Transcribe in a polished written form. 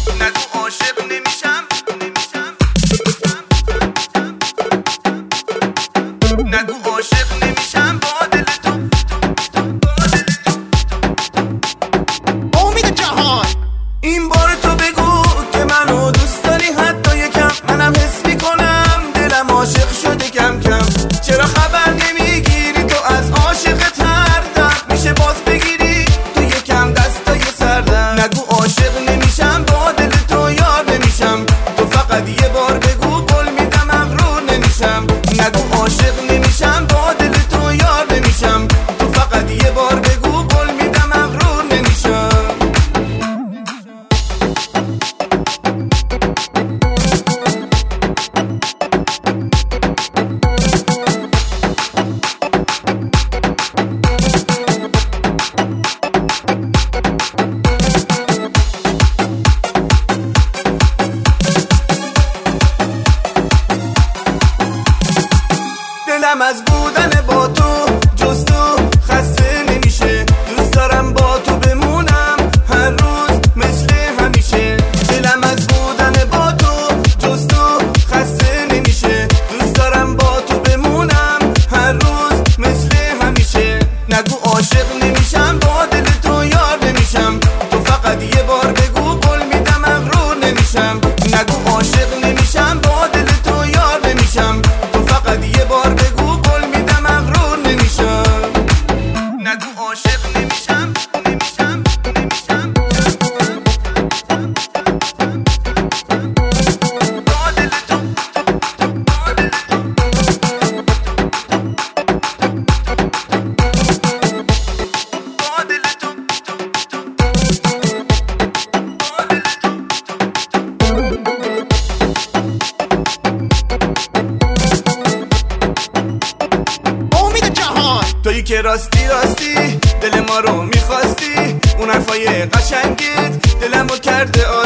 نگو عاشق نمیشم، نگو عاشق نمیشم با دل تو. امید جهان این بار تو بگو که منو دوست داری حتی یکم، منم حس میکنم دلم عاشق شده کم کم. چرا خبر نمیگیری تو از عاشقت هر دم میشه باز بگیری تو یکم دستای سردم. نگو عاشق نمیشم با دل تو یار نمیشم، تو فقط یه بار بگو قول میدم مغرور نمیشم. نگو عاشق نمیشم با دل تو یار نمیشم، تو فقط یه بار بگو قول میدم مغرور نمیشم. دلم از بودن با تو جز تو خسته نمیشه، دوست دارم با تو بمونم هر روز مثل همیشه. دلم از بودن با تو جز تو خسته نمیشه، دوست دارم با تو بمونم هر روز مثل همیشه. نگو عاشق نمیشم با دل تو یار نمیشم، تو فقط یه بار بگو قول میدم مغرور نمیشم. نگو عاشق نمیشم با دل تو یار نمیشم، تو فقط یه بار بگو قول میدم مغرور نمیشم. نگو عاشق نمیشم، نمیشم، نمیشم با دل تو، با دل تو، با دل تو، امید جهان تویی که راستی راستی دل ما رو میخواستی، اون حرفای قشنگت دلمو کرده